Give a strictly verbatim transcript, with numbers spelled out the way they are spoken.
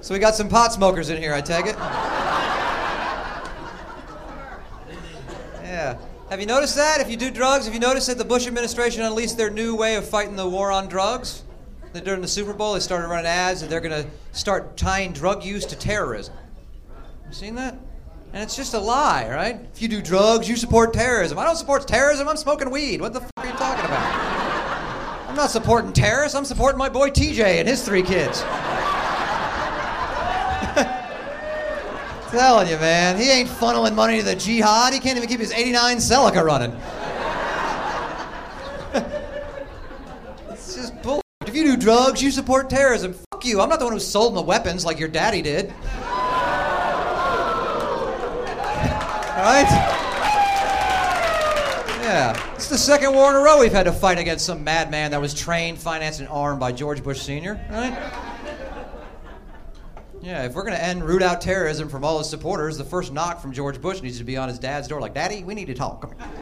So we got some pot smokers in here, I take it? Yeah. Have you noticed that? If you do drugs, have you noticed that the Bush administration unleashed their new way of fighting the war on drugs? That during the Super Bowl, they started running ads that they're going to start tying drug use to terrorism. You seen that? And it's just a lie, right? If you do drugs, you support terrorism. I don't support terrorism, I'm smoking weed. What the f*** are you talking about? I'm not supporting terrorists, I'm supporting my boy T J and his three kids. Telling you, man, he ain't funneling money to the jihad. He can't even keep his eighty-nine Celica running. It's just bull. If you do drugs, you support terrorism. Fuck you. I'm not the one who sold the weapons like your daddy did. Right? Yeah. It's the second war in a row we've had to fight against some madman that was trained, financed, and armed by George Bush Senior Right? Yeah, if we're going to end, root out terrorism from all his supporters, the first knock from George Bush needs to be on his dad's door like, Daddy, we need to talk. Come here.